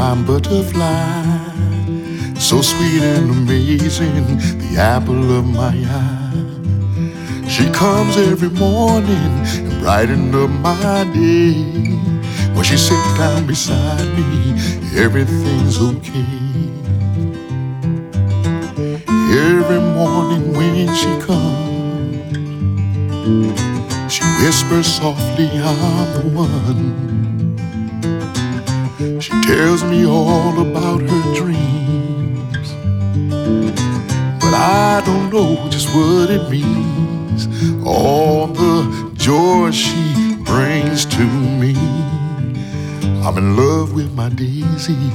my butterfly, so sweet and amazing, the apple of my eye. She comes every morning and brighten up my day. When she sits down beside me, everything's okay. Every morning when she comes, she whispers softly, I'm the one. She tells me all about her dreams, but I don't know just what it means. All the joy she brings to me. I'm in love with my Daisy.